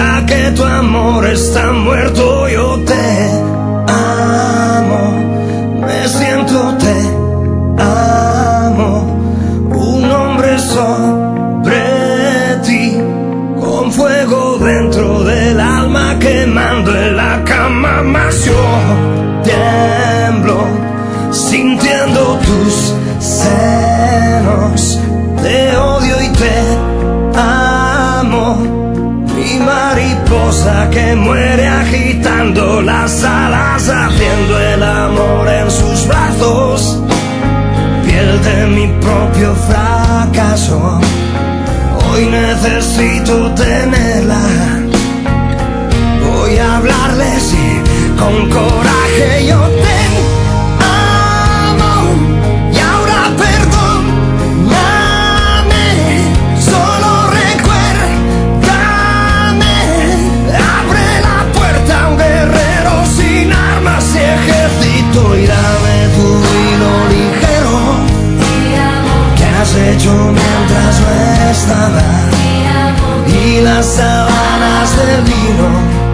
ya que tu amor está muerto, yo te amo, me siento te amo, un hombre sobre ti, con fuego dentro del alma, quemando en la cama, más yo tiemblo, sintiendo tus senos, te odio y te amo, mi mariposa que muere agitando las alas, haciendo el amor en sus brazos, piel de mi propio fracaso, hoy necesito tenerla, voy a hablarles y con coraje yo te y dame tu vino ligero que has hecho mientras no estaba, y las sábanas de vino,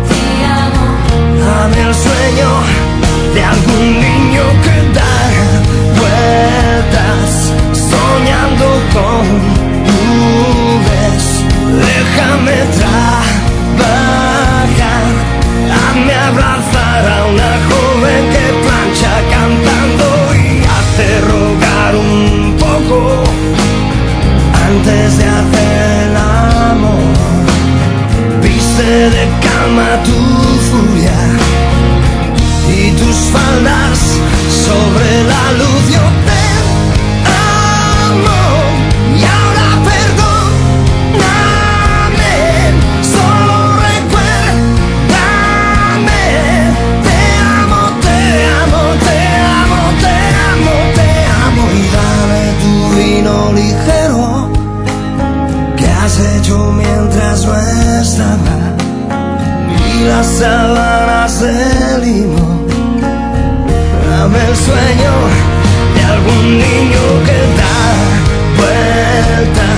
dame el sueño de algún niño que da vueltas soñando con nubes, déjame trabajar, hazme abrazar a una joven que plancha cantando y hace rogar un poco antes de hacer el amor, viste de cama tu furia y tus faldas sobre la luz, yo te amo y ahora perdóname, solo recuérdame, te amo, te amo, te amo, te amo, te amo, y dame tu vino ligero que has hecho mientras no estaba, y las sábanas de lino, dame el sueño de algún niño que da vueltas